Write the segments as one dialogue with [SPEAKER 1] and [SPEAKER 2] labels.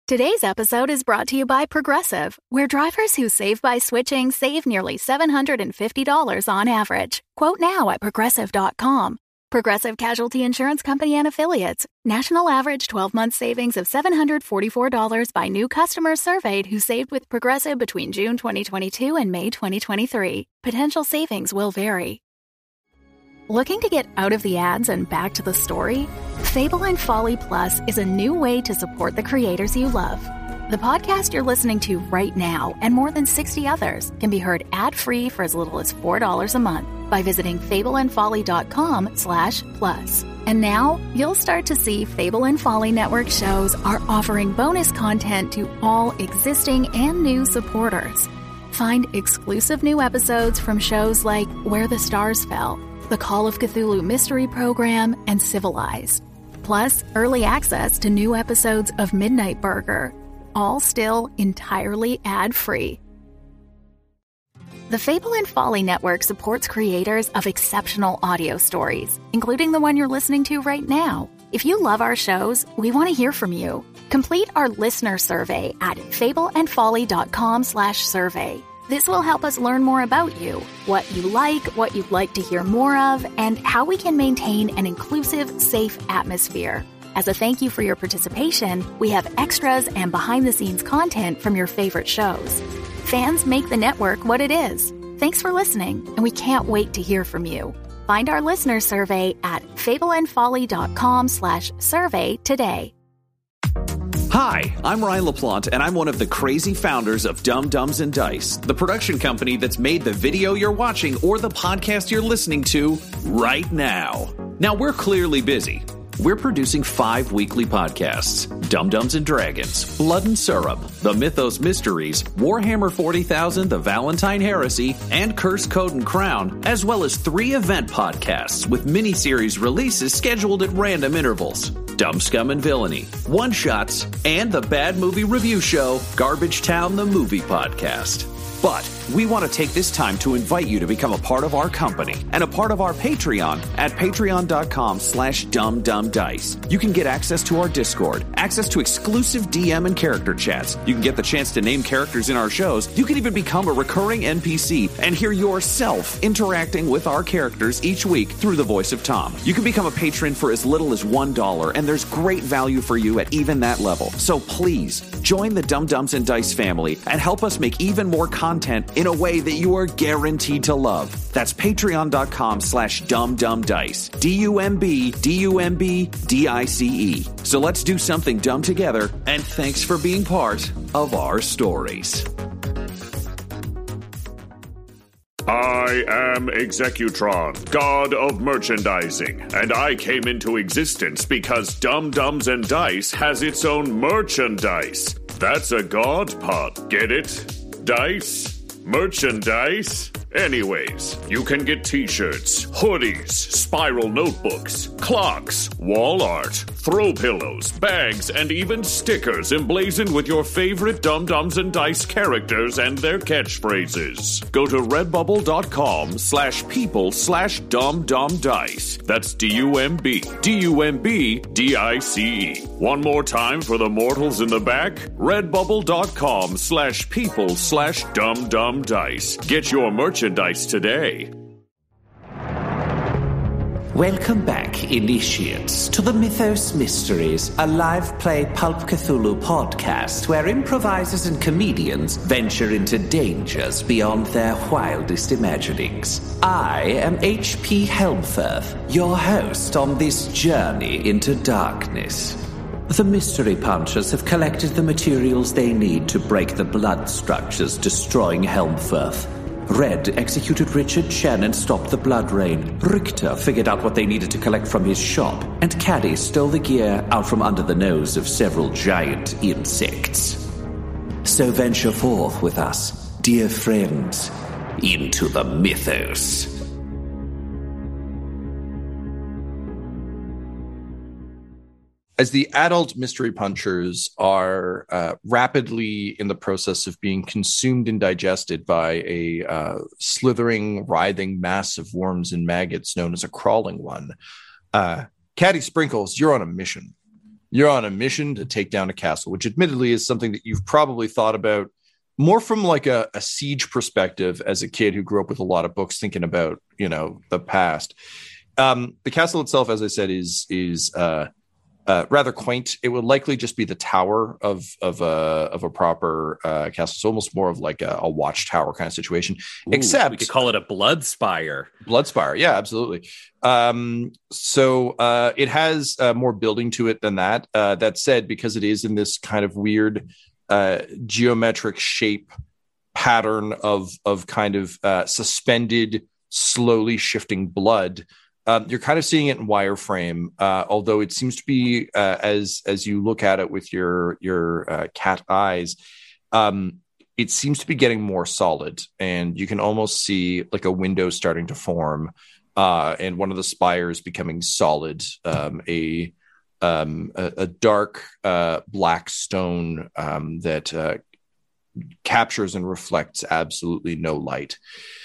[SPEAKER 1] Today's episode is brought to you by Progressive, where drivers who save by switching save nearly $750 on average. Quote now at Progressive.com. Progressive Casualty Insurance Company and Affiliates. National average 12-month savings of $744 by new customers surveyed who saved with Progressive between June 2022 and May 2023. Potential savings will vary. Looking to get out of the ads and back to the story? Fable and Folly Plus is a new way to support the creators you love. The podcast you're listening to right now and more than 60 others can be heard ad-free for as little as $4 a month by visiting fableandfolly.com/plus. And now you'll start to see Fable and Folly Network shows are offering bonus content to all existing and new supporters. Find exclusive new episodes from shows like Where the Stars Fell, the Call of Cthulhu Mystery Program, and Civilized. Plus, early access to new episodes of Midnight Burger, all still entirely ad-free. The Fable and Folly Network supports creators of exceptional audio stories, including the one you're listening to right now. If you love our shows, we want to hear from you. Complete our listener survey at fableandfolly.com/survey. This will help us learn more about you, what you like, what you'd like to hear more of, and how we can maintain an inclusive, safe atmosphere. As a thank you for your participation, we have extras and behind-the-scenes content from your favorite shows. Fans make the network what it is. Thanks for listening, and we can't wait to hear from you. Find our listener survey at fableandfolly.com/survey today.
[SPEAKER 2] Hi, I'm Ryan LaPlante, and I'm one of the crazy founders of Dumb Dumbs and Dice, the production company that's made the video you're watching or the podcast you're listening to right now. Now, we're clearly busy. We're producing 5 weekly podcasts: Dumb Dumbs and Dragons, Blood and Syrup, The Mythos Mysteries, Warhammer 40,000, The Valentine Heresy, and Curse, Code, and Crown, as well as 3 event podcasts with miniseries releases scheduled at random intervals: Dumb Scum and Villainy, One Shots, and the bad movie review show, Garbage Town, the Movie Podcast. But we want to take this time to invite you to become a part of our company and a part of our Patreon at patreon.com/dumbdumbdice. You can get access to our Discord, access to exclusive DM and character chats. You can get the chance to name characters in our shows. You can even become a recurring NPC and hear yourself interacting with our characters each week through the voice of Tom. You can become a patron for as little as $1, and there's great value for you at even that level. So please, join the Dumb Dumbs and Dice family and help us make even more content in a way that you are guaranteed to love. That's patreon.com/dumbdumbdice. DUMBDICE. So let's do something dumb together, and thanks for being part of our stories.
[SPEAKER 3] I am Executron, god of merchandising, and I came into existence because Dumb Dumbs and Dice has its own merchandise. That's a god part, get it? Dice? Merchandise? Anyways, you can get t-shirts, hoodies, spiral notebooks, clocks, wall art, throw pillows, bags, and even stickers emblazoned with your favorite Dumb Dumbs and Dice characters and their catchphrases. Go to redbubble.com/people/dumbdumbdice. That's DUMBDICE. One more time for the mortals in the back. redbubble.com/people/dumbdumbdice. Get your merchandise today.
[SPEAKER 4] Welcome back, initiates, to the Mythos Mysteries, a live play Pulp Cthulhu podcast where improvisers and comedians venture into dangers beyond their wildest imaginings. I am H.P. Helmfirth, your host on this journey into darkness. The Mystery Punchers have collected the materials they need to break the blood structures destroying Helmfirth. Red executed Richard Chen and stopped the blood rain. Richter figured out what they needed to collect from his shop. And Caddy stole the gear out from under the nose of several giant insects. So venture forth with us, dear friends, into the mythos.
[SPEAKER 5] As the adult mystery punchers are rapidly in the process of being consumed and digested by a slithering, writhing mass of worms and maggots known as a crawling one, Caddy Sprinkles, you're on a mission. You're on a mission to take down a castle, which admittedly is something that you've probably thought about more from like a siege perspective as a kid who grew up with a lot of books thinking about, the past. The castle itself, as I said, is rather quaint. It would likely just be the tower of a proper castle. So almost more of like a watchtower kind of situation.
[SPEAKER 6] Ooh,
[SPEAKER 5] except
[SPEAKER 6] we could call it a blood spire.
[SPEAKER 5] Blood spire, yeah, absolutely. So it has more building to it than that. That said, because it is in this kind of weird geometric shape pattern of kind of suspended, slowly shifting blood. You're kind of seeing it in wireframe, although it seems to be as you look at it with your cat eyes, it seems to be getting more solid, and you can almost see like a window starting to form, and one of the spires becoming solid, a dark black stone that captures and reflects absolutely no light.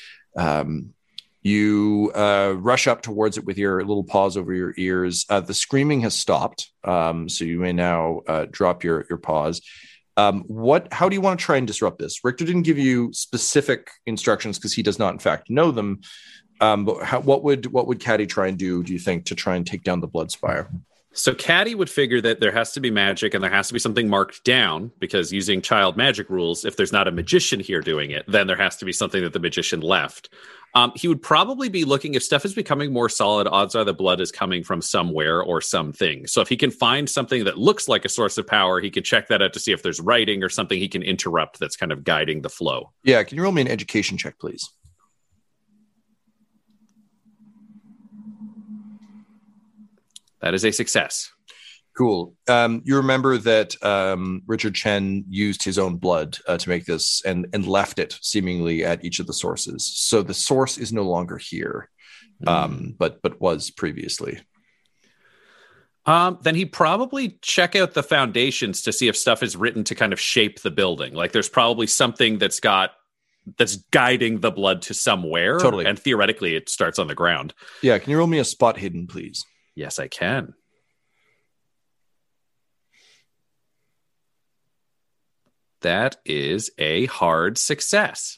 [SPEAKER 5] You rush up towards it with your little paws over your ears. The screaming has stopped, so you may now drop your paws. How do you want to try and disrupt this? Richter didn't give you specific instructions because he does not, in fact, know them. But what would Caddy try and do you think, to try and take down the blood spire?
[SPEAKER 6] So Caddy would figure that there has to be magic and there has to be something marked down, because using child magic rules, if there's not a magician here doing it, then there has to be something that the magician left. He would probably be looking, if stuff is becoming more solid, odds are the blood is coming from somewhere or something. So if he can find something that looks like a source of power, he can check that out to see if there's writing or something he can interrupt that's kind of guiding the flow.
[SPEAKER 5] Yeah, can you roll me an education check, please?
[SPEAKER 6] That is a success.
[SPEAKER 5] Cool. You remember that Richard Chen used his own blood to make this and left it seemingly at each of the sources. So the source is no longer here, but was previously.
[SPEAKER 6] Then he'd probably check out the foundations to see if stuff is written to kind of shape the building. Like there's probably something that's guiding the blood to somewhere.
[SPEAKER 5] Totally.
[SPEAKER 6] And theoretically it starts on the ground.
[SPEAKER 5] Yeah. Can you roll me a spot hidden, please?
[SPEAKER 6] Yes, I can. That is a hard success.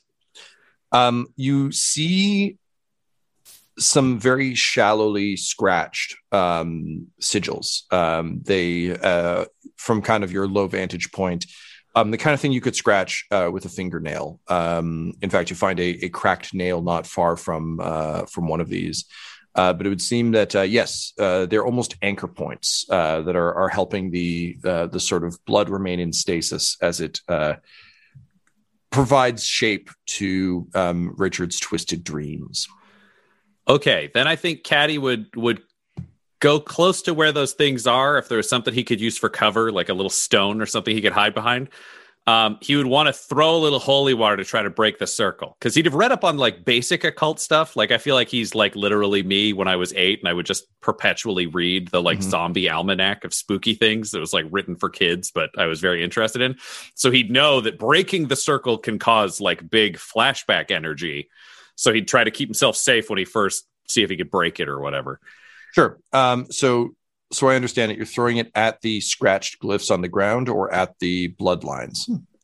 [SPEAKER 5] You see some very shallowly scratched sigils. They, from kind of your low vantage point, the kind of thing you could scratch with a fingernail. In fact, you find a cracked nail not far from one of these. But it would seem that yes, they're almost anchor points that are helping the sort of blood remain in stasis as it provides shape to Richard's twisted dreams.
[SPEAKER 6] Okay, then I think Caddy would go close to where those things are. If there was something he could use for cover, like a little stone or something he could hide behind, he would want to throw a little holy water to try to break the circle, because he'd have read up on like basic occult stuff. Like I feel like he's like literally me when I was 8, and I would just perpetually read the like zombie almanac of spooky things that was like written for kids, but I was very interested in. So he'd know that breaking the circle can cause like big flashback energy. So he'd try to keep himself safe when he first see if he could break it or whatever.
[SPEAKER 5] Sure. So I understand it. You're throwing it at the scratched glyphs on the ground or at the bloodlines?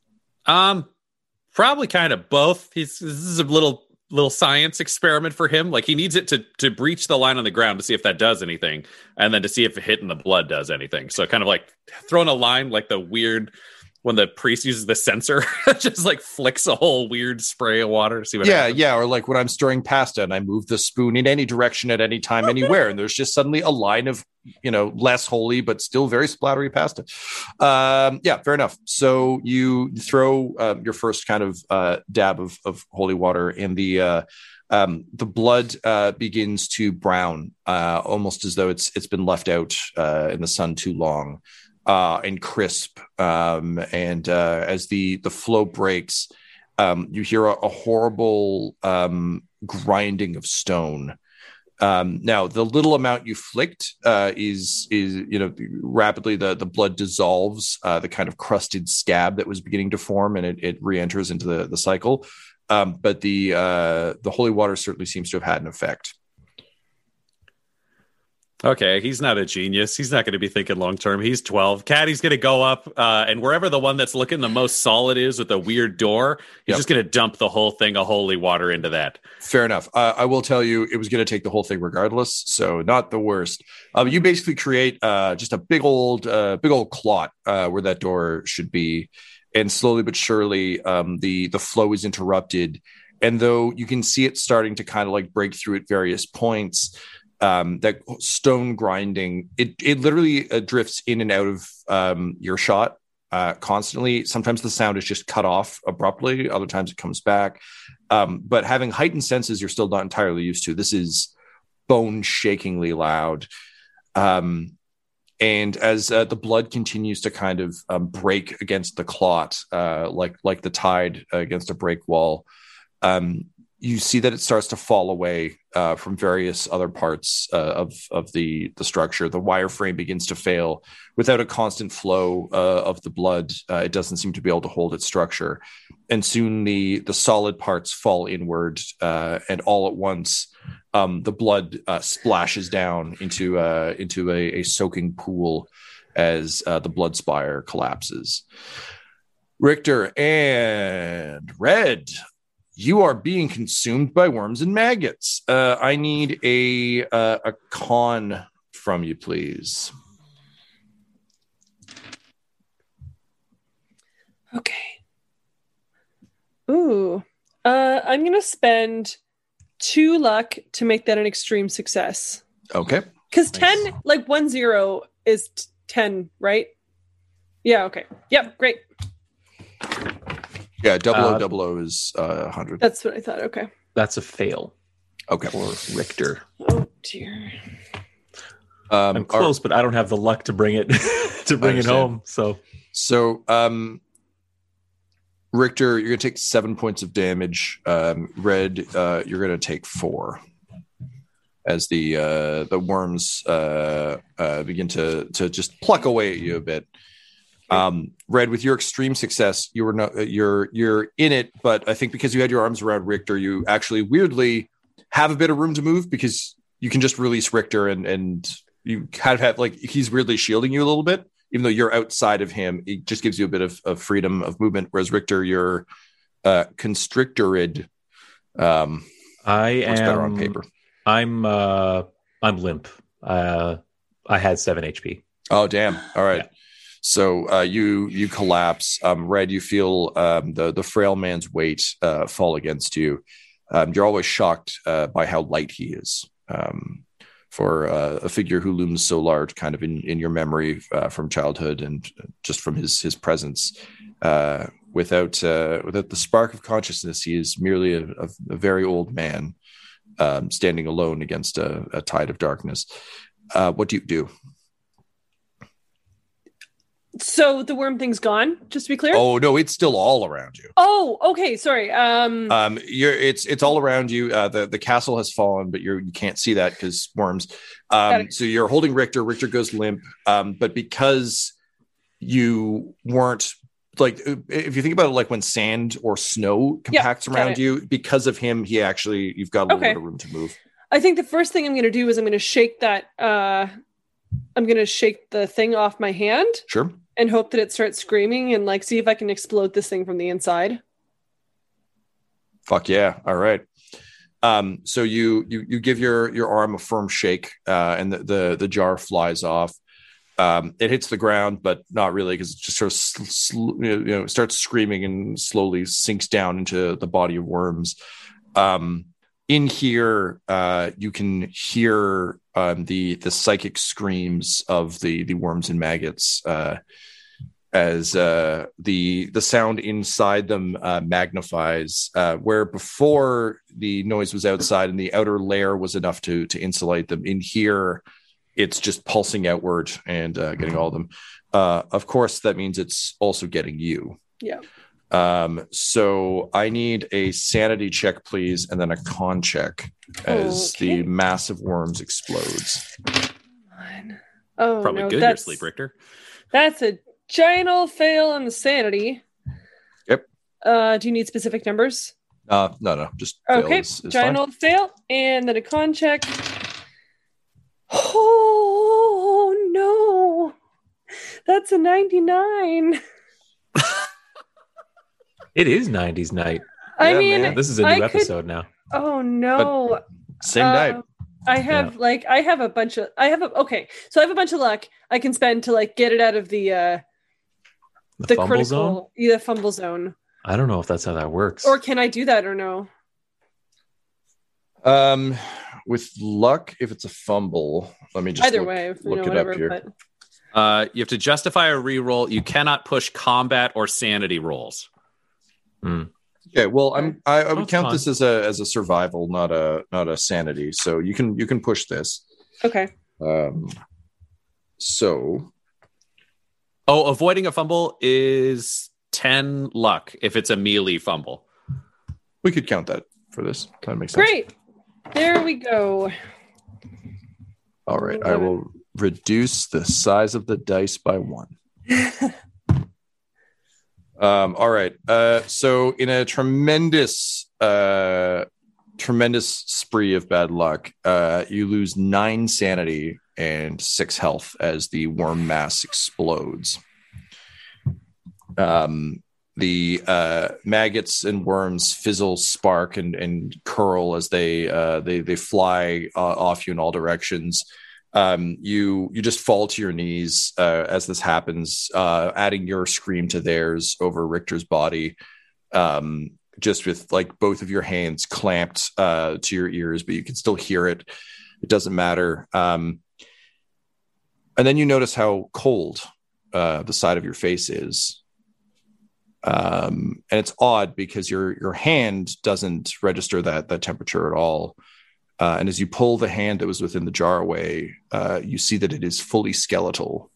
[SPEAKER 6] Probably kind of both. This is a little science experiment for him. Like he needs it to breach the line on the ground to see if that does anything, and then to see if hitting the blood does anything. So kind of like throwing a line, like the weird when the priest uses the censer, just like flicks a whole weird spray of water to see what happens.
[SPEAKER 5] Yeah. Or like when I'm stirring pasta and I move the spoon in any direction at any time, anywhere, and there's just suddenly a line of, less holy, but still very splattery pasta. Yeah, fair enough. So you throw your first kind of dab of holy water, and the blood begins to brown, almost as though it's been left out in the sun too long. And crisp, and as the flow breaks, you hear a horrible grinding of stone. Now, the little amount you flicked is rapidly the blood dissolves the kind of crusted scab that was beginning to form, and it re-enters into the cycle. But the holy water certainly seems to have had an effect.
[SPEAKER 6] Okay, he's not a genius. He's not going to be thinking long term. He's 12. Caddy's going to go up, and wherever the one that's looking the most solid is with a weird door, he's just going to dump the whole thing of holy water into that.
[SPEAKER 5] Fair enough. I will tell you, it was going to take the whole thing regardless, so not the worst. You basically create just a big old clot where that door should be, and slowly but surely, the flow is interrupted. And though you can see it starting to kind of like break through at various points, that stone grinding, it literally drifts in and out of your shot constantly. Sometimes the sound is just cut off abruptly. Other times it comes back. But having heightened senses you're still not entirely used to. This is bone-shakingly loud. And as the blood continues to kind of break against the clot, like the tide against a break wall, you see that it starts to fall away from various other parts of the structure. The wireframe begins to fail. Without a constant flow of the blood, it doesn't seem to be able to hold its structure. And soon the solid parts fall inward, and all at once, the blood splashes down into a soaking pool as the blood spire collapses. Richter and Red, you are being consumed by worms and maggots. I need a con from you, please.
[SPEAKER 7] Okay. Ooh. I'm going to spend 2 luck to make that an extreme success.
[SPEAKER 5] Okay.
[SPEAKER 7] Because 10, like 1-0 is 10, right? Yeah, okay. Yep, great.
[SPEAKER 5] Yeah, 0000 is 100.
[SPEAKER 7] That's what I thought. Okay.
[SPEAKER 8] That's a fail.
[SPEAKER 5] Okay.
[SPEAKER 8] For Richter.
[SPEAKER 7] Oh dear.
[SPEAKER 8] I'm close, but I don't have the luck to bring it it home. So
[SPEAKER 5] Richter, you're gonna take 7 points of damage. Red, you're gonna take 4 as the worms begin to just pluck away at you a bit. Red, with your extreme success, you're in it, but I think because you had your arms around Richter, you actually weirdly have a bit of room to move because you can just release Richter and you kind of have like he's weirdly shielding you a little bit, even though you're outside of him. It just gives you a bit of freedom of movement, whereas Richter, you're constrictored.
[SPEAKER 8] I am
[SPEAKER 5] better on paper.
[SPEAKER 8] I'm limp. I had 7 HP.
[SPEAKER 5] Oh damn! All right.
[SPEAKER 8] Yeah.
[SPEAKER 5] So you collapse. Red, you feel the frail man's weight fall against you. You're always shocked by how light he is for a figure who looms so large, kind of in your memory from childhood and just from his presence. Without the spark of consciousness, he is merely a very old man standing alone against a tide of darkness. What do you do?
[SPEAKER 7] So the worm thing's gone, just to be clear?
[SPEAKER 5] Oh no, it's still all around you.
[SPEAKER 7] Oh, okay, sorry.
[SPEAKER 5] It's all around you. The castle has fallen, but you can't see that because worms. So you're holding Richter. Richter goes limp. But because you weren't like, if you think about it, like when sand or snow compacts around you, because of him, you've got a little bit of room to move.
[SPEAKER 7] I think the first thing I'm going to do is I'm going to shake that. I'm going to shake the thing off my hand.
[SPEAKER 5] Sure.
[SPEAKER 7] And hope that it starts screaming and like see if I can explode this thing from the inside.
[SPEAKER 5] Fuck yeah. All right. So you give your arm a firm shake, and the jar flies off. It hits the ground, but not really, because it just sort of starts screaming and slowly sinks down into the body of worms. In here, you can hear the psychic screams of the worms and maggots as the sound inside them magnifies. Where before the noise was outside and the outer layer was enough to insulate them, in here it's just pulsing outward and getting all of them. Of course, that means it's also getting you.
[SPEAKER 7] Yeah.
[SPEAKER 5] So I need a sanity check, please, and then a con check as the massive worms explodes.
[SPEAKER 7] Oh,
[SPEAKER 6] probably
[SPEAKER 7] no,
[SPEAKER 6] good. Your sleep, Richter.
[SPEAKER 7] That's a giant old fail on the sanity.
[SPEAKER 5] Yep.
[SPEAKER 7] Do you need specific numbers?
[SPEAKER 5] No, just
[SPEAKER 7] okay.
[SPEAKER 5] is
[SPEAKER 7] Giant
[SPEAKER 5] fine.
[SPEAKER 7] old fail, and then a con check. Oh no, that's a 99.
[SPEAKER 8] It is 90s night.
[SPEAKER 7] I mean,
[SPEAKER 8] man. This is a new episode now.
[SPEAKER 7] Oh no.
[SPEAKER 5] But same night.
[SPEAKER 7] I have a bunch of luck I can spend to like get it out of the
[SPEAKER 8] fumble
[SPEAKER 7] critical
[SPEAKER 8] zone?
[SPEAKER 7] Yeah, the fumble zone.
[SPEAKER 8] I don't know if that's how that works.
[SPEAKER 7] Or can I do that or no?
[SPEAKER 5] With luck, if it's a fumble, let me just
[SPEAKER 7] either way,
[SPEAKER 5] look it up here.
[SPEAKER 7] But...
[SPEAKER 6] You have to justify a reroll. You cannot push combat or sanity rolls.
[SPEAKER 5] Okay, well, I would count
[SPEAKER 8] fine.
[SPEAKER 5] this as a survival, not a sanity. So you can push this.
[SPEAKER 7] Okay.
[SPEAKER 5] So.
[SPEAKER 6] Oh, avoiding a fumble is 10 luck if it's a melee fumble.
[SPEAKER 5] We could count that for this. That makes sense.
[SPEAKER 7] Great. There we go.
[SPEAKER 5] All right. I will reduce the size of the dice by 1. All right. So in a tremendous spree of bad luck, you lose 9 sanity and 6 health as the worm mass explodes. The maggots and worms fizzle, spark, and curl as they fly off you in all directions. You just fall to your knees as this happens, adding your scream to theirs over Richter's body, just with like both of your hands clamped to your ears, but you can still hear it. It doesn't matter. And then you notice how cold the side of your face is. And it's odd because your hand doesn't register that temperature at all. And as you pull the hand that was within the jar away, you see that it is fully skeletal.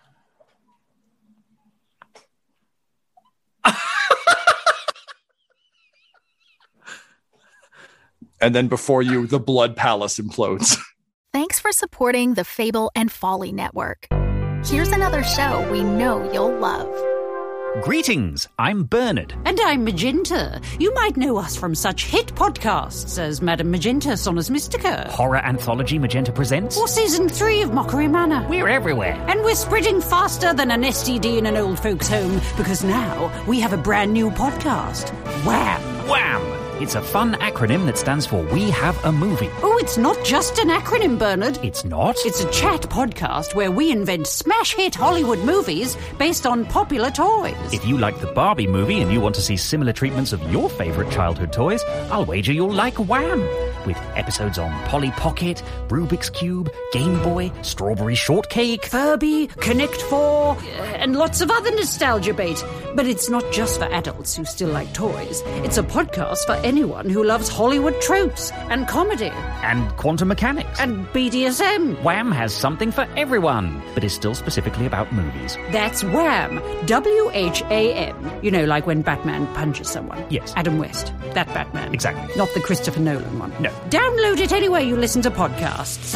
[SPEAKER 5] And then before you, the blood palace implodes.
[SPEAKER 1] Thanks for supporting the Fable and Folly Network. Here's another show we know you'll love.
[SPEAKER 9] Greetings, I'm Bernard.
[SPEAKER 10] And I'm Magenta. You might know us from such hit podcasts as Madame Magenta Sonus Mystica.
[SPEAKER 9] Horror anthology Magenta Presents.
[SPEAKER 10] Or Season 3 of Mockery Manor.
[SPEAKER 9] We're everywhere.
[SPEAKER 10] And we're spreading faster than an STD in an old folks' home because now we have a brand new podcast. Wham!
[SPEAKER 9] Wham! It's a fun acronym that stands for We Have a Movie.
[SPEAKER 10] Oh, it's not just an acronym, Bernard.
[SPEAKER 9] It's not?
[SPEAKER 10] It's a chat podcast where we invent smash hit Hollywood movies based on popular toys.
[SPEAKER 9] If you like the Barbie movie and you want to see similar treatments of your favourite childhood toys, I'll wager you'll like Wham! With episodes on Polly Pocket, Rubik's Cube, Game Boy, Strawberry Shortcake,
[SPEAKER 10] Furby, Connect 4, and lots of other nostalgia bait. But it's not just for adults who still like toys. It's a podcast for anyone who loves Hollywood tropes and comedy.
[SPEAKER 9] And quantum mechanics.
[SPEAKER 10] And BDSM.
[SPEAKER 9] Wham has something for everyone, but is still specifically about movies.
[SPEAKER 10] That's Wham! WHAM. You know, like when Batman punches someone.
[SPEAKER 9] Yes.
[SPEAKER 10] Adam West. That Batman.
[SPEAKER 9] Exactly.
[SPEAKER 10] Not the Christopher Nolan one.
[SPEAKER 9] No.
[SPEAKER 10] Download it anywhere you listen to podcasts.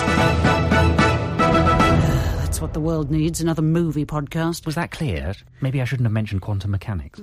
[SPEAKER 10] That's what the world needs, another movie podcast.
[SPEAKER 9] Was that clear? Maybe I shouldn't have mentioned quantum mechanics.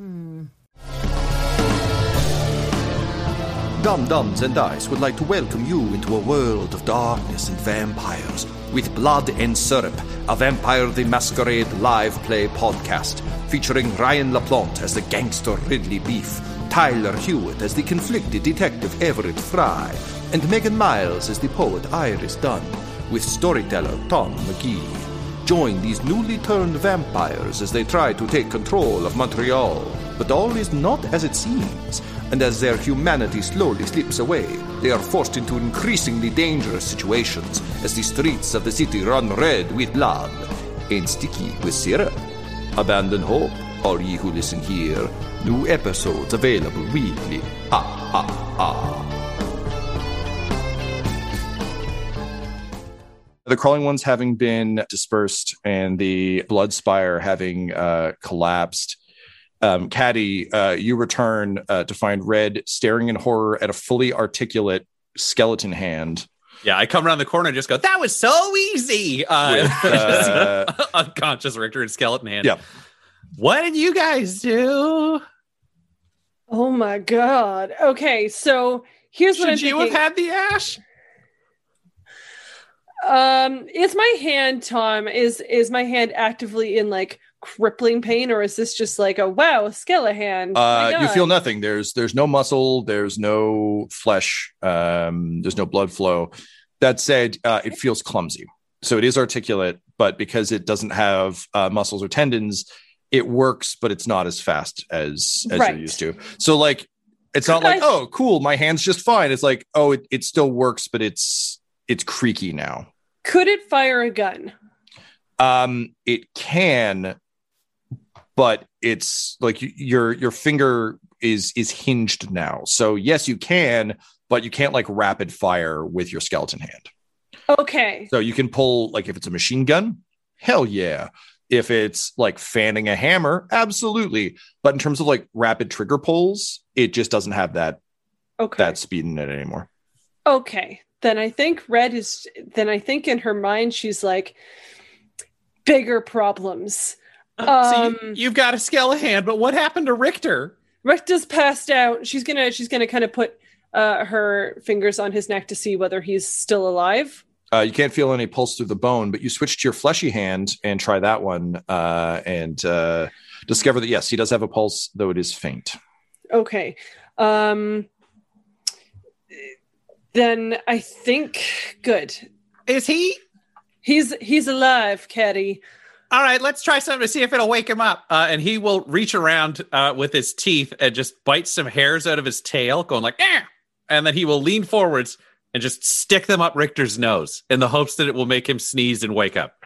[SPEAKER 11] Dum-Dums and Dice would like to welcome you into a world of darkness and vampires with Blood and Syrup, a Vampire the Masquerade live play podcast featuring Ryan LaPlante as the gangster Ridley Beef, Tyler Hewitt as the conflicted detective Everett Fry, and Megan Miles as the poet Iris Dunn, with storyteller Tom McGee. Join these newly turned vampires as they try to take control of Montreal. But all is not as it seems, and as their humanity slowly slips away, they are forced into increasingly dangerous situations as the streets of the city run red with blood and sticky with syrup. Abandon hope, all ye who listen here. New episodes available weekly. Ha ha ha.
[SPEAKER 5] The crawling ones having been dispersed and the blood spire having collapsed, Caddy, you return to find Red staring in horror at a fully articulate skeleton hand.
[SPEAKER 6] Yeah, I come around the corner and just go, that was so easy! Unconscious Richter and skeleton hand.
[SPEAKER 5] Yeah.
[SPEAKER 6] What did you guys do?
[SPEAKER 7] Oh my god. Okay, so here's what I'm thinking.
[SPEAKER 6] Should you have had the ash?
[SPEAKER 7] Is my hand, Tom, is my hand actively in like crippling pain, or is this just like a wow, Skelehan?
[SPEAKER 5] You feel nothing. There's no muscle, there's no flesh, there's no blood flow. That said, it feels clumsy. So it is articulate, but because it doesn't have muscles or tendons, it works, but it's not as fast as you're used to. So like, it's not like, oh, cool, my hand's just fine. It's like, oh, it still works, but it's creaky now.
[SPEAKER 7] Could it fire a gun?
[SPEAKER 5] It can, but it's like your finger is hinged now. So yes, you can, but you can't like rapid fire with your skeleton hand.
[SPEAKER 7] Okay.
[SPEAKER 5] So you can pull, like, if it's a machine gun, hell yeah. If it's like fanning a hammer, absolutely. But in terms of like rapid trigger pulls, it just doesn't have that speed in it anymore.
[SPEAKER 7] Okay. Then I think in her mind, she's like, bigger problems.
[SPEAKER 6] So you've got a Skelehan, but what happened to Richter?
[SPEAKER 7] Richter's passed out. She's gonna kind of put her fingers on his neck to see whether he's still alive.
[SPEAKER 5] You can't feel any pulse through the bone, but you switch to your fleshy hand and try that one and discover that, yes, he does have a pulse, though it is faint.
[SPEAKER 7] Okay. Then I think, good.
[SPEAKER 6] Is he?
[SPEAKER 7] He's alive, Caddy.
[SPEAKER 6] All right, let's try something to see if it'll wake him up. And he will reach around with his teeth and just bite some hairs out of his tail, going like, eh! And then he will lean forwards and just stick them up Richter's nose in the hopes that it will make him sneeze and wake up.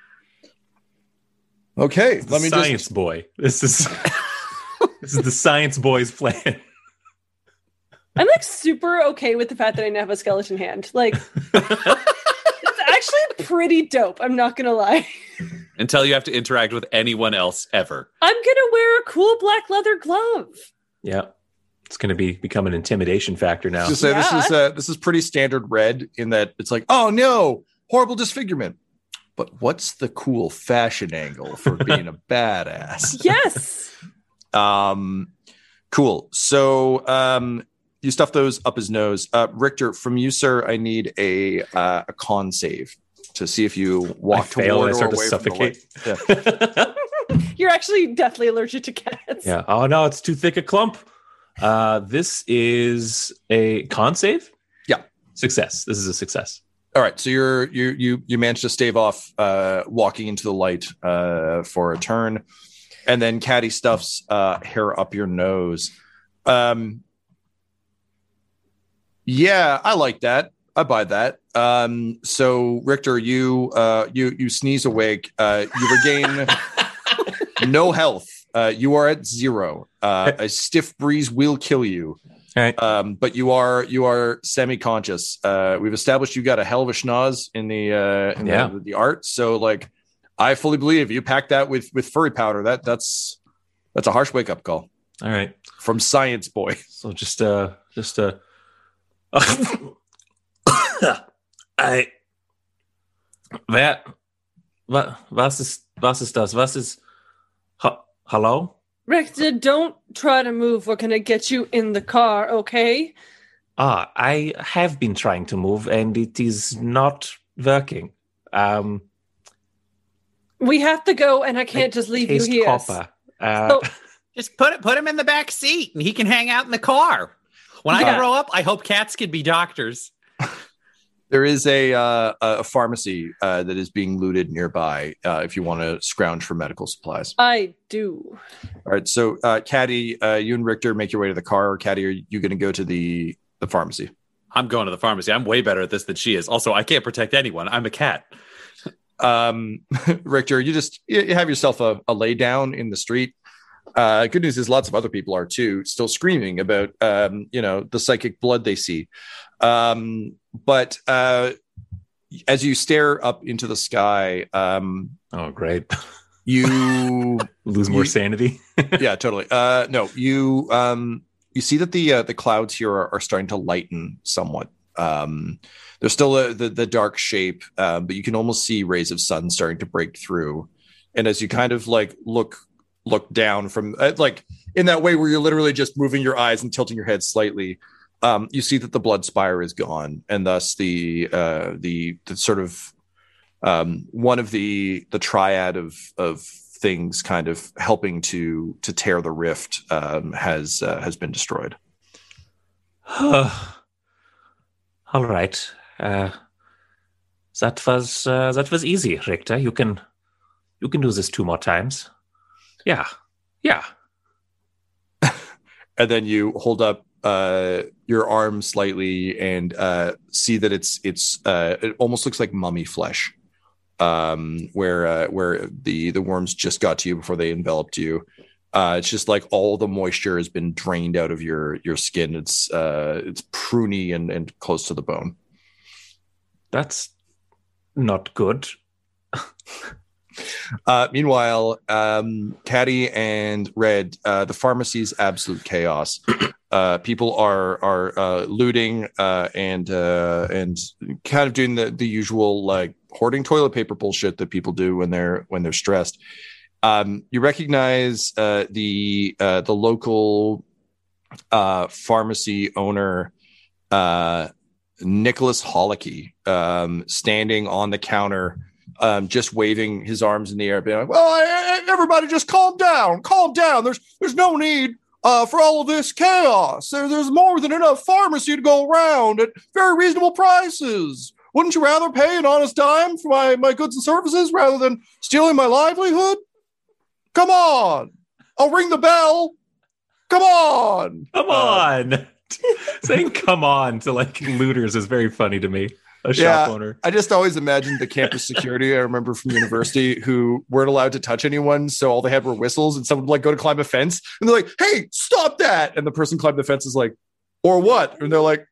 [SPEAKER 5] Okay,
[SPEAKER 8] let me science boy. This is the science boy's plan.
[SPEAKER 7] I'm like super okay with the fact that I now have a skeleton hand. Like, it's actually pretty dope. I'm not gonna lie.
[SPEAKER 6] Until you have to interact with anyone else ever.
[SPEAKER 7] I'm gonna wear a cool black leather glove.
[SPEAKER 8] Yeah. It's going to become an intimidation factor now.
[SPEAKER 5] Just say this is pretty standard red in that it's like, oh no, horrible disfigurement. But what's the cool fashion angle for being a badass?
[SPEAKER 7] Yes.
[SPEAKER 5] Cool. So you stuff those up his nose. Richter, from you, sir, I need a con save to see if you walk toward or away from the light.
[SPEAKER 7] Yeah. You're actually deathly allergic to cats.
[SPEAKER 8] Yeah. Oh no, it's too thick a clump. This is a con save.
[SPEAKER 5] Yeah,
[SPEAKER 8] success. This is a success.
[SPEAKER 5] All right, so you managed to stave off walking into the light for a turn, and then Caddy stuffs hair up your nose. Yeah, I like that. I buy that. So Richter, you sneeze awake. You regain no health. You are at 0. A stiff breeze will kill you.
[SPEAKER 8] Right.
[SPEAKER 5] But you are semi-conscious. We've established you got a hell of a schnoz in the art. So like, I fully believe you pack that with furry powder. That's a harsh wake up call.
[SPEAKER 8] All right,
[SPEAKER 5] from Science Boy.
[SPEAKER 8] So just was ist das? Was ist hello?
[SPEAKER 7] Richter, don't try to move. We're going to get you in the car, okay?
[SPEAKER 8] I have been trying to move, and it is not working.
[SPEAKER 7] We have to go, and I can't just leave you here.
[SPEAKER 8] Copper.
[SPEAKER 6] Just put him in the back seat, and he can hang out in the car. When I grow up, I hope cats can be doctors.
[SPEAKER 5] There is a pharmacy that is being looted nearby if you want to scrounge for medical supplies.
[SPEAKER 7] I do.
[SPEAKER 5] All right. So, Caddy, you and Richter make your way to the car. Caddy, are you going to go to the pharmacy?
[SPEAKER 6] I'm going to the pharmacy. I'm way better at this than she is. Also, I can't protect anyone. I'm a cat.
[SPEAKER 5] Richter, you have yourself a lay down in the street. Good news is lots of other people are too, still screaming about the psychic blood they see. But as you stare up into the sky,
[SPEAKER 8] oh great,
[SPEAKER 5] you
[SPEAKER 8] lose more sanity.
[SPEAKER 5] Yeah, totally. No, you see that the clouds here are starting to lighten somewhat. There's still the dark shape, but you can almost see rays of sun starting to break through. And as you kind of like look down from like in that way where you're literally just moving your eyes and tilting your head slightly, You see that the blood spire is gone, and thus the sort of one of the triad of things kind of helping to tear the rift has been destroyed.
[SPEAKER 8] All right. That was easy, Richter. You can do this 2 more times. Yeah.
[SPEAKER 5] And then you hold up your arm slightly and see that it almost looks like mummy flesh, where the worms just got to you before they enveloped you. It's just like all the moisture has been drained out of your skin. It's pruny and close to the bone.
[SPEAKER 8] That's not good.
[SPEAKER 5] Meanwhile, Caddy and Red, the pharmacy's absolute chaos. People are looting and kind of doing the usual like hoarding toilet paper bullshit that people do when they're stressed. You recognize the local pharmacy owner, Nicholas Holicky, standing on the counter, just waving his arms in the air, being like, "Well, everybody, just calm down. There's no need for all of this chaos. There's more than enough pharmacy to go around at very reasonable prices. Wouldn't you rather pay an honest dime for my goods and services rather than stealing my livelihood? Come on, I'll ring the bell. Come on."
[SPEAKER 8] Saying "come on" to like looters is very funny to me. A shop owner.
[SPEAKER 5] I just always imagined the campus security I remember from university who weren't allowed to touch anyone, so all they had were whistles, and someone would like go to climb a fence and they're like, "Hey, stop that!" And the person climbed the fence is like, "Or what?" And they're like,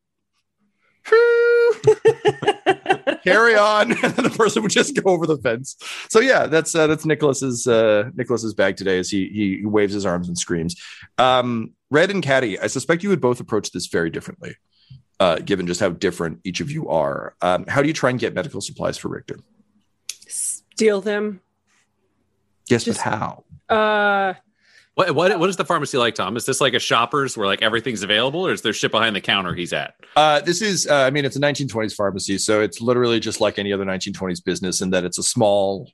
[SPEAKER 5] "Carry on." And then the person would just go over the fence. So yeah, that's Nicholas's bag today as he waves his arms and screams. Red and Caddy, I suspect you would both approach this very differently, given just how different each of you are. How do you try and get medical supplies for Richter?
[SPEAKER 7] Steal them.
[SPEAKER 5] Yes, but how?
[SPEAKER 6] What is the pharmacy like, Tom? Is this like a Shoppers where like everything's available, or is there shit behind the counter he's at?
[SPEAKER 5] This is, it's a 1920s pharmacy, so it's literally just like any other 1920s business in that it's a small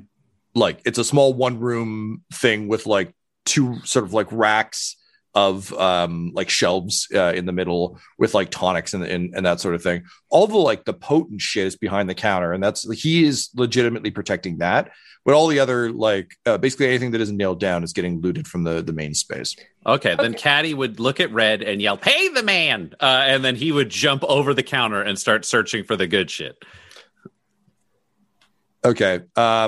[SPEAKER 5] one-room thing with like 2 sort of like racks of like shelves in the middle with like tonics and that sort of thing. All the like the potent shit is behind the counter, and he is legitimately protecting that. But all the other like basically anything that isn't nailed down is getting looted from the main space.
[SPEAKER 6] Okay, then Caddy would look at Red and yell, "Pay the man!" And then he would jump over the counter and start searching for the good shit.
[SPEAKER 5] Okay,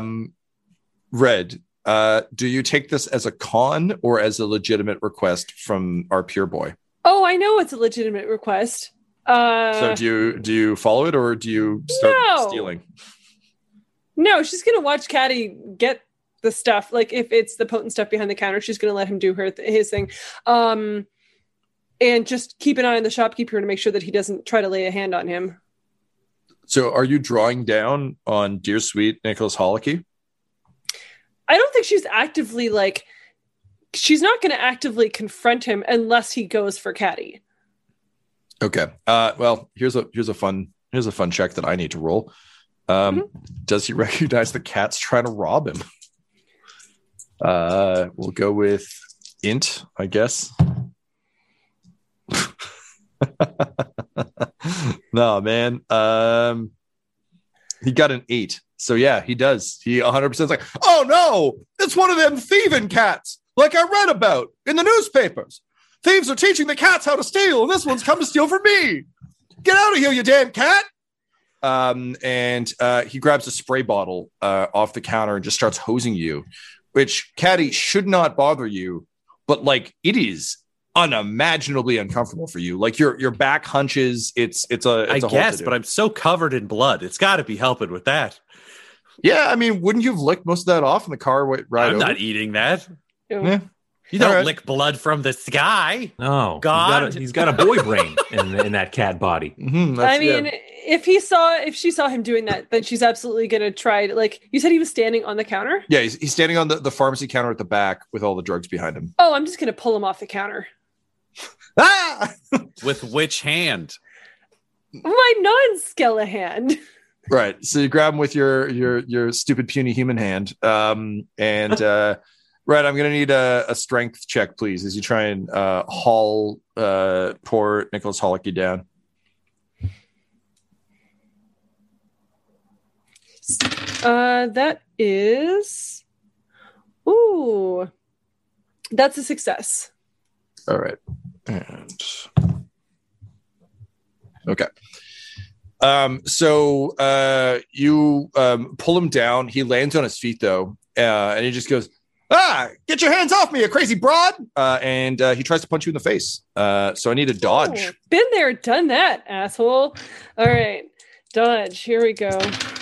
[SPEAKER 5] Red. Do you take this as a con or as a legitimate request from our pure boy?
[SPEAKER 7] Oh, I know it's a legitimate request.
[SPEAKER 5] So do you follow it or do you start stealing?
[SPEAKER 7] No, she's gonna watch Caddy get the stuff. Like if it's the potent stuff behind the counter, she's gonna let him do his thing, and just keep an eye on the shopkeeper to make sure that he doesn't try to lay a hand on him.
[SPEAKER 5] So, are you drawing down on dear sweet Nicholas Holicky?
[SPEAKER 7] I don't think she's actively like. She's not going to actively confront him unless he goes for Caddy.
[SPEAKER 5] Okay. Well, here's a fun check that I need to roll. Does he recognize the cat's trying to rob him? We'll go with int, I guess. No, man. He got an 8. So yeah, he does. He 100% is like, "Oh no, it's one of them thieving cats, like I read about in the newspapers. Thieves are teaching the cats how to steal, and this one's come to steal from me. Get out of here, you damn cat!" And he grabs a spray bottle off the counter and just starts hosing you, which, Caddy, should not bother you, but like it is unimaginably uncomfortable for you. Like your back hunches. It's
[SPEAKER 6] I guess, but I'm so covered in blood. It's got to be helping with that.
[SPEAKER 5] Yeah, I mean, wouldn't you have licked most of that off in the car ride
[SPEAKER 6] I'm
[SPEAKER 5] over?
[SPEAKER 6] not eating that.
[SPEAKER 5] Yeah.
[SPEAKER 6] You don't lick blood from the sky.
[SPEAKER 8] No,
[SPEAKER 6] God,
[SPEAKER 8] he's got a boy brain in that cat body.
[SPEAKER 5] Mm-hmm,
[SPEAKER 7] I mean, if she saw him doing that, then she's absolutely going to try to, like, you said he was standing on the counter?
[SPEAKER 5] Yeah, he's standing on the pharmacy counter at the back with all the drugs behind him.
[SPEAKER 7] Oh, I'm just going to pull him off the counter.
[SPEAKER 5] Ah!
[SPEAKER 6] With which hand?
[SPEAKER 7] My non-skeleton hand.
[SPEAKER 5] Right. So you grab him with your stupid puny human hand. Red, I'm going to need a strength check, please, as you try and haul poor Nicholas Holicky down.
[SPEAKER 7] That is... Ooh. That's a success.
[SPEAKER 5] All right. And... Okay. So you pull him down. He lands on his feet, though, and he just goes, get your hands off me, you crazy broad! And he tries to punch you in the face. So I need a dodge.
[SPEAKER 7] Oh, been there, done that, asshole. All right. Dodge. Here we go.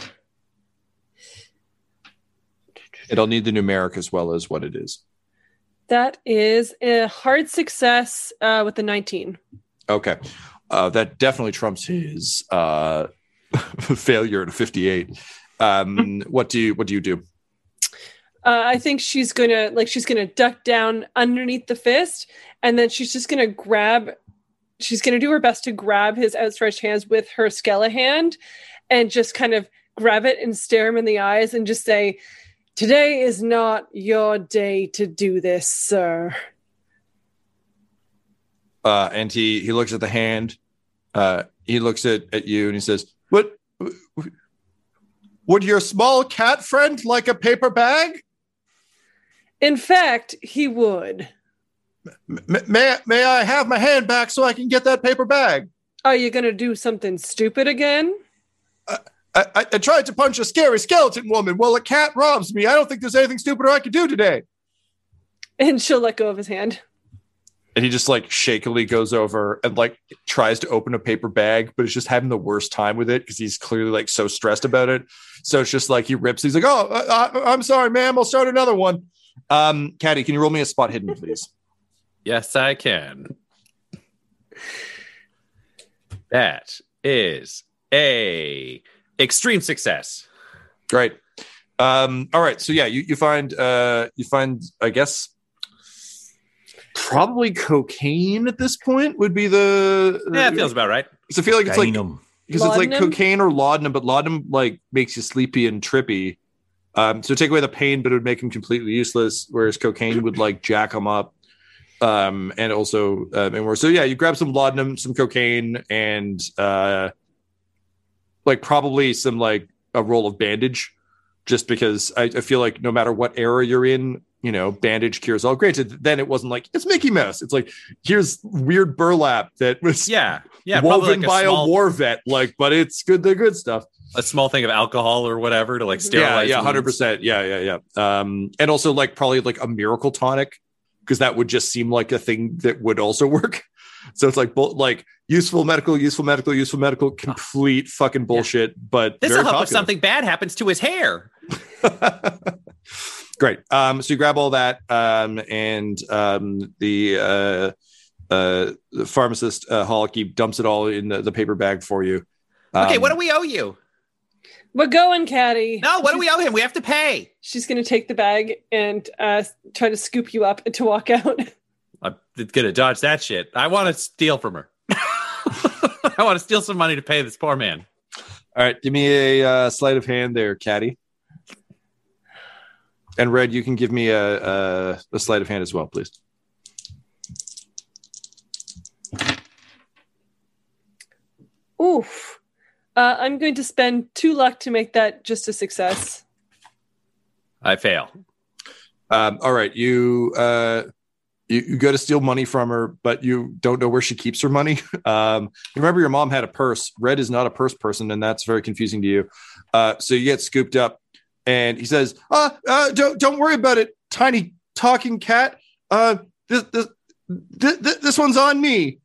[SPEAKER 5] It'll need the numeric as well as what it is.
[SPEAKER 7] That is a hard success with the 19.
[SPEAKER 5] Okay. That definitely trumps his failure at a 58. What do you do?
[SPEAKER 7] I think she's gonna duck down underneath the fist, and then she's gonna do her best to grab his outstretched hands with her skeleton hand, and just kind of grab it and stare him in the eyes and just say, "Today is not your day to do this, sir."
[SPEAKER 5] And he looks at the hand. He looks at you and he says, "What? Would your small cat friend like a paper bag?"
[SPEAKER 7] In fact, he would.
[SPEAKER 5] May I have my hand back so I can get that paper bag?
[SPEAKER 7] Are you going to do something stupid again?
[SPEAKER 5] I tried to punch a scary skeleton woman. Well, a cat robs me. I don't think there's anything stupider I could do today.
[SPEAKER 7] And she'll let go of his hand.
[SPEAKER 5] And he just like shakily goes over and like tries to open a paper bag, but is just having the worst time with it because he's clearly like so stressed about it. So it's just like he rips. He's like, "Oh, I'm sorry, ma'am. I'll start another one." Caddy, can you roll me a spot hidden, please?
[SPEAKER 6] Yes, I can. That is a extreme success.
[SPEAKER 5] Great. All right. So yeah, you find I guess probably cocaine at this point would be the
[SPEAKER 6] it feels about right.
[SPEAKER 5] Because I feel like it's like
[SPEAKER 8] Laudanum.
[SPEAKER 5] because it's like cocaine or laudanum, but laudanum like makes you sleepy and trippy. So take away the pain, but it would make him completely useless. Whereas cocaine would like jack him up, and also and more. So yeah, you grab some laudanum, some cocaine, and like probably some like a roll of bandage, just because I feel like no matter what era you're in, you know, bandage cures all. Granted, then it wasn't like it's Mickey Mouse. It's like here's weird burlap that was woven by a war vet. Like, but it's good. The good stuff.
[SPEAKER 6] A small thing of alcohol or whatever to like sterilize.
[SPEAKER 5] Yeah, 100%. Yeah. And also like probably like a miracle tonic, because that would just seem like a thing that would also work. So it's like useful medical, complete fucking bullshit. Yeah. But
[SPEAKER 6] this will help if something bad happens to his hair.
[SPEAKER 5] Great. So you grab all that, and the pharmacist Holicky dumps it all in the paper bag for you.
[SPEAKER 6] Okay, what do we owe you?
[SPEAKER 7] We're going, Caddy.
[SPEAKER 6] No, what do we owe him? We have to pay.
[SPEAKER 7] She's going to take the bag and try to scoop you up to walk out.
[SPEAKER 6] I'm going to dodge that shit. I want to steal from her. I want to steal some money to pay this poor man.
[SPEAKER 5] All right, give me a sleight of hand there, Caddy. And Red, you can give me a sleight of hand as well, please.
[SPEAKER 7] Oof. I'm going to spend 2 luck to make that just a success.
[SPEAKER 6] I fail.
[SPEAKER 5] All right, you go to steal money from her, but you don't know where she keeps her money. Remember, your mom had a purse. Red is not a purse person, and that's very confusing to you. So you get scooped up, and he says, "Don't worry about it, tiny talking cat. This one's on me."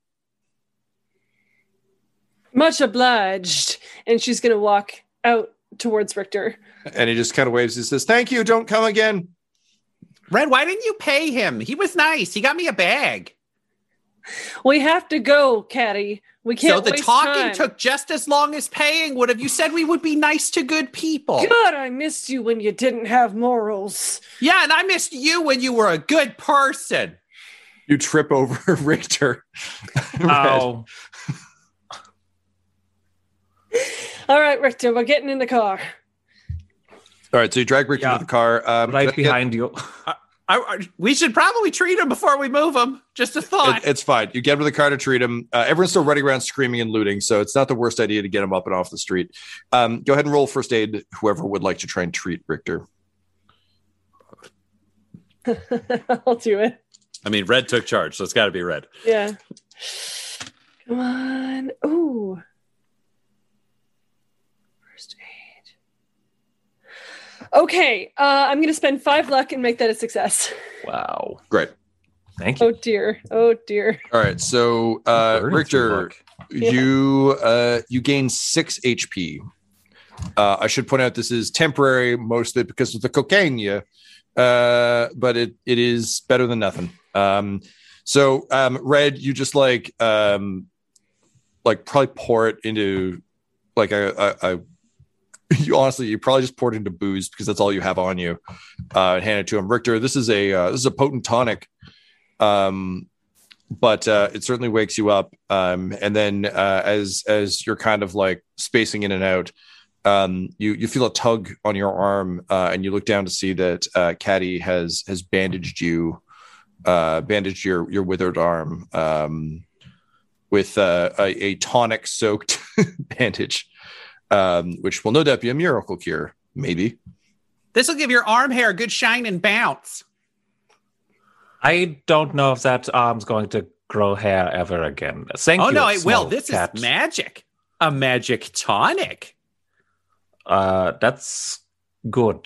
[SPEAKER 7] Much obliged. And she's going to walk out towards Richter.
[SPEAKER 5] And he just kind of waves and says, "Thank you. Don't come again."
[SPEAKER 6] Red, why didn't you pay him? He was nice. He got me a bag.
[SPEAKER 7] We have to go, Caddy. We can't.
[SPEAKER 6] So the talking took just as long as paying would have. You said we would be nice to good people.
[SPEAKER 7] God, I missed you when you didn't have morals.
[SPEAKER 6] Yeah, and I missed you when you were a good person.
[SPEAKER 5] You trip over Richter.
[SPEAKER 8] Oh.
[SPEAKER 7] All right, Richter, we're getting in the car.
[SPEAKER 5] All right, so you drag Richter to the car.
[SPEAKER 8] Right behind you.
[SPEAKER 6] We should probably treat him before we move him. Just a thought.
[SPEAKER 5] It's fine. You get him to the car to treat him. Everyone's still running around screaming and looting, so it's not the worst idea to get him up and off the street. Go ahead and roll first aid, whoever would like to try and treat Richter.
[SPEAKER 7] I'll do it.
[SPEAKER 6] I mean, Red took charge, so it's got to be Red.
[SPEAKER 7] Yeah. Come on. Ooh. First aid. Okay. I'm going to spend 5 luck and make that a success.
[SPEAKER 8] Wow.
[SPEAKER 5] Great.
[SPEAKER 8] Thank you.
[SPEAKER 7] Oh, dear. Oh, dear.
[SPEAKER 5] All right, so Richter, you gain 6 HP. I should point out this is temporary, mostly because of the cocaine, but it is better than nothing. So Red, you just like probably pour it into like you probably just poured into booze because that's all you have on you. And hand it to him. Richter, this is a potent tonic, but it certainly wakes you up. And then as you're kind of like spacing in and out, you feel a tug on your arm, and you look down to see that Caddy has bandaged your withered arm with a tonic soaked bandage. Which will no doubt be a miracle cure, maybe.
[SPEAKER 6] This will give your arm hair a good shine and bounce.
[SPEAKER 8] I don't know if that arm's going to grow hair ever again. Thank you.
[SPEAKER 6] Oh, no, it will. This
[SPEAKER 8] cat.
[SPEAKER 6] is magic. A magic tonic.
[SPEAKER 8] That's good.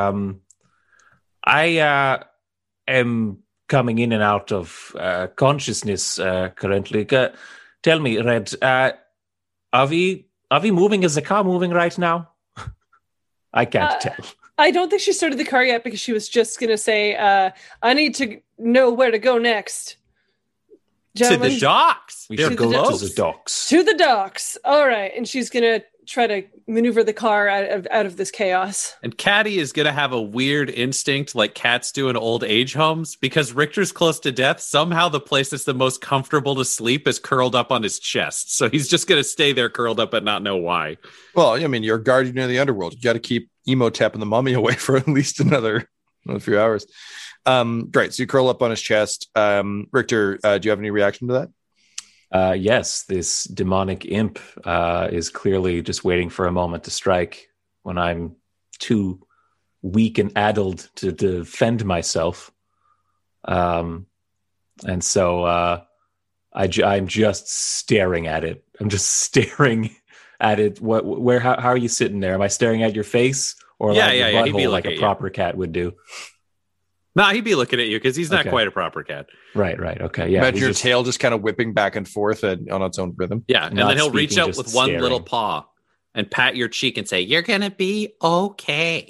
[SPEAKER 8] I am coming in and out of consciousness currently. Tell me, Red, are we moving? Is the car moving right now? I can't tell.
[SPEAKER 7] I don't think she started the car yet because she was just going to say, I need to know where to go next. Gentlemen,
[SPEAKER 6] to the docks.
[SPEAKER 8] We should go to the docks.
[SPEAKER 7] To the docks. All right. And she's going to try to maneuver the car out of this chaos.
[SPEAKER 6] And Caddy is going to have a weird instinct like cats do in old age homes because Richter's close to death. Somehow the place that's the most comfortable to sleep is curled up on his chest. So he's just going to stay there curled up and not know why.
[SPEAKER 5] Well, I mean, you're a guardian of the underworld. You got to keep Emotep and the mummy away for at least another few hours. Great. So you curl up on his chest. Richter, do you have any reaction to that?
[SPEAKER 8] Yes, this demonic imp is clearly just waiting for a moment to strike when I'm too weak and addled to defend myself. And so I'm just staring at it. I'm just staring at it. How are you sitting there? Am I staring at your face or butthole like a proper cat would do?
[SPEAKER 6] No, he'd be looking at you because he's not quite a proper cat.
[SPEAKER 8] Right. Okay. Yeah.
[SPEAKER 5] Imagine your tail just kind of whipping back and forth on its own rhythm.
[SPEAKER 6] Yeah. And then he'll reach out with one little paw and pat your cheek and say, "You're going to be okay."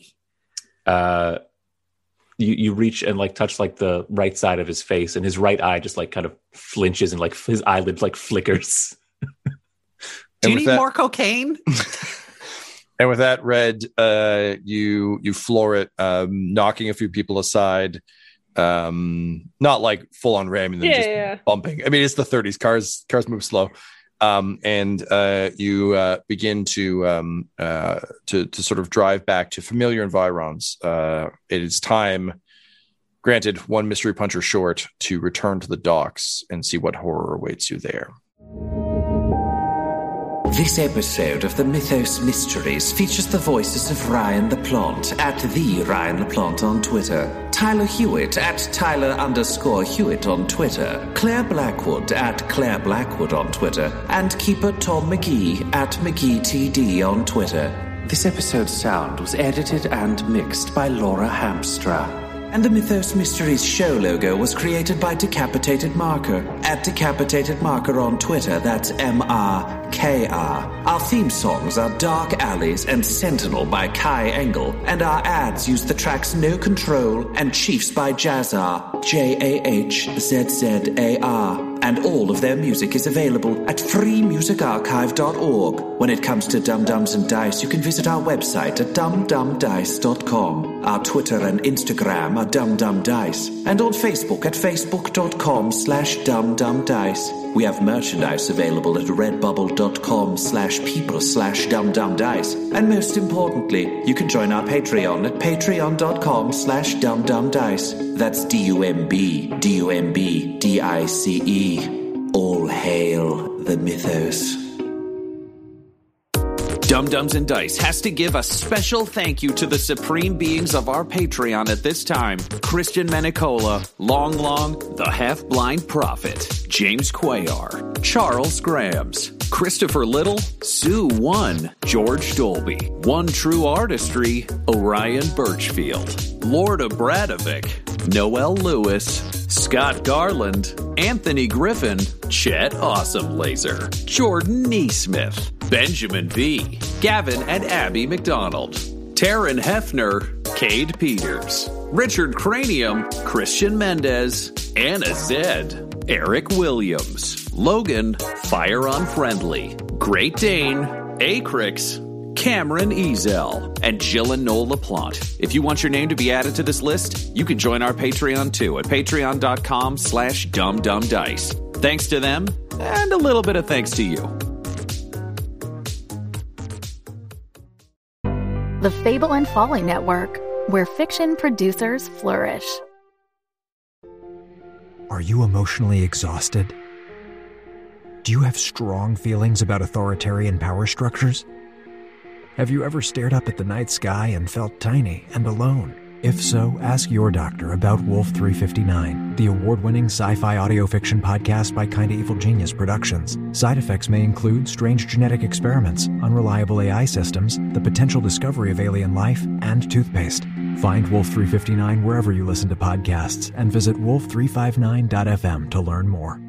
[SPEAKER 8] You reach and like touch like the right side of his face, and his right eye just like kind of flinches and like his eyelid like flickers.
[SPEAKER 6] Do you need more cocaine?
[SPEAKER 5] And with that, Red, you floor it, knocking a few people aside. Not like full on ramming them, just bumping. I mean, it's the 30s. Cars move slow. And you begin to sort of drive back to familiar environs. It is time, granted, one mystery puncher short, to return to the docks and see what horror awaits you there.
[SPEAKER 4] This episode of the Mythos Mysteries features the voices of Ryan LaPlante at the Ryan LaPlante on Twitter, Tyler Hewitt at Tyler_Hewitt on Twitter, Claire Blackwood at Claire Blackwood on Twitter, and Keeper Tom McGee at McGeeTD on Twitter. This episode's sound was edited and mixed by Laura Hamstra. And the Mythos Mysteries show logo was created by Decapitated Marker at Decapitated Marker on Twitter. That's MRKR. Our theme songs are Dark Alleys and Sentinel by Kai Engel, and our ads use the tracks No Control and Chiefs by Jazzar. DumDumDice, and all of their music is available at freemusicarchive.org. When it comes to Dum Dums and Dice, you can visit our website at dumdumdice.com. Our Twitter and Instagram are dumdumdice, and on Facebook at facebook.com/dumdumdice. We have merchandise available at redbubble.com/people/dumdumdice. And most importantly, you can join our Patreon at patreon.com/dumdumdice. That's DUMBDICE. All hail the mythos.
[SPEAKER 2] Dum Dums and Dice has to give a special thank you to the supreme beings of our Patreon at this time. Christian Menicola, Long Long, the Half-Blind Prophet, James Cuellar, Charles Grams, Christopher Little, Sue One, George Dolby, One True Artistry, Orion Birchfield, Lord of Bradovic, Noel Lewis, Scott Garland, Anthony Griffin, Chet Awesome Laser, Jordan Neesmith, Benjamin V, Gavin and Abby McDonald, Taryn Hefner, Cade Peters, Richard Cranium, Christian Mendez, Anna Zed, Eric Williams, Logan, Fire Unfriendly, Great Dane, Acrix, Cameron Ezel, and Jill and Noel LaPlante. If you want your name to be added to this list, you can join our Patreon too at patreon.com/dumdumdice. Thanks to them, and a little bit of thanks to you.
[SPEAKER 1] The Fable and Folly Network, where fiction producers flourish.
[SPEAKER 12] Are you emotionally exhausted? Do you have strong feelings about authoritarian power structures? Have you ever stared up at the night sky and felt tiny and alone? If so, ask your doctor about Wolf 359, the award-winning sci-fi audio fiction podcast by Kinda Evil Genius Productions. Side effects may include strange genetic experiments, unreliable AI systems, the potential discovery of alien life, and toothpaste. Find Wolf 359 wherever you listen to podcasts and visit wolf359.fm to learn more.